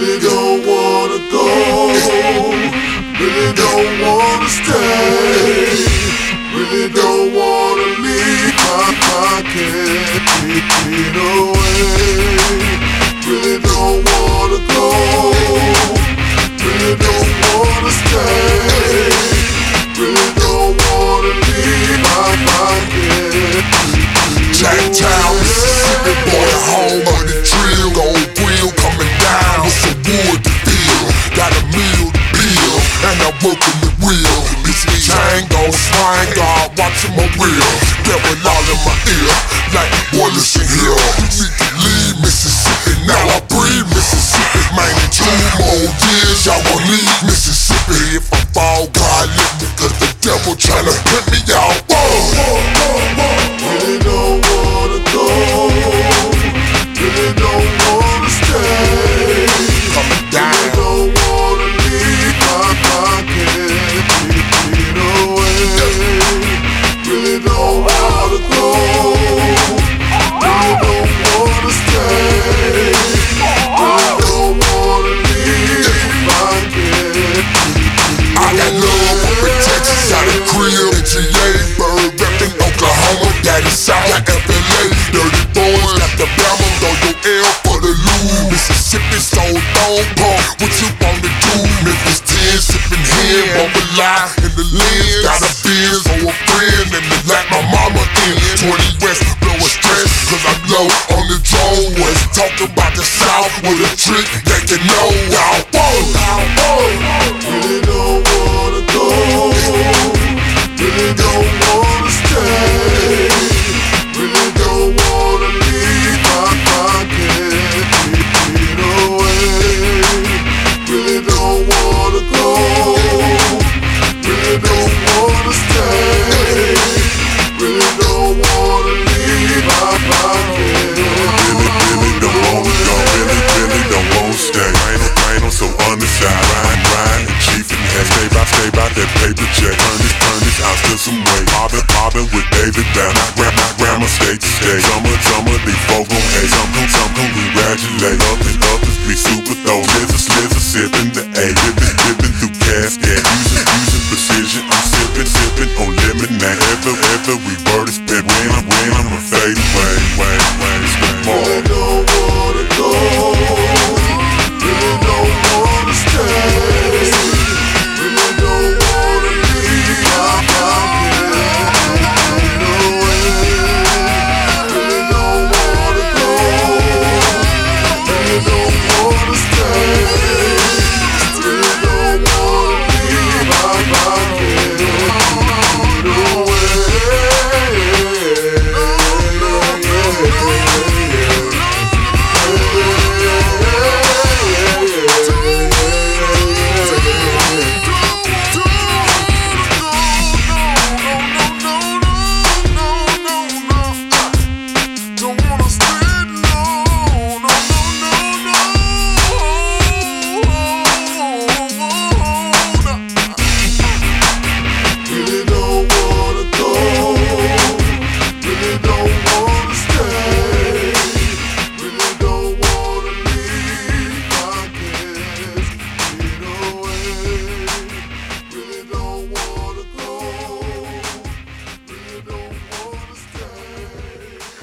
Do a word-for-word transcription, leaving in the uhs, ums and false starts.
Really don't wanna go, really don't wanna stay, really don't wanna leave. I, I can't get away. Really don't wanna go, really don't wanna stay, really don't wanna leave. I, I can't. Jacktown, Mississippi, boy, home of the drill. Gold grill coming down with some wood to feel. Got a meal to bill, and I'm working the wheel. This chain gon' swing, God watching my wheel. Devil all in my ear, like Wallace and Hill. You need to leave Mississippi, now I breathe Mississippi. Man, in two more years, y'all gon' leave Mississippi. If I fall, God let me, cause the devil tryna put me out. Really don't wanna go, really don't wanna stay, Coming down. really don't wanna leave. I, I can't get away. Really don't wanna go, really don't wanna stay, really don't wanna leave. I can't. I got love up in Texas, out of crib in G A, Bird reppin' Oklahoma, daddy South, got F L A, dirty boys, got the Bama, throw your L for the loot. Mississippi so thong pump, what you wanna do? Memphis ten, sippin' hen, bumble lie in the lens, got a Benz for a friend, and they like my mama in. twenty West, blow a stress, cause I'm low on the drone. Was talking about the South with a trick they can know. Y'all Really don't wanna go, really don't wanna stay, really don't wanna leave. I, I can't get away. Really don't wanna go, really don't wanna stay, really don't wanna leave. I, I can't. Really, really don't wanna go, really, really don't wanna stay. Rain on, rain on, so on the side, ride, ride, and chief and head. Stay by, stay by that paper check. Turn this, turn this out to some way. Mobbin', mobbin' with David Banner. Grab, grandma, stay to stay. Summer, summer, these folks gon' hate. Some, some, some congratulate.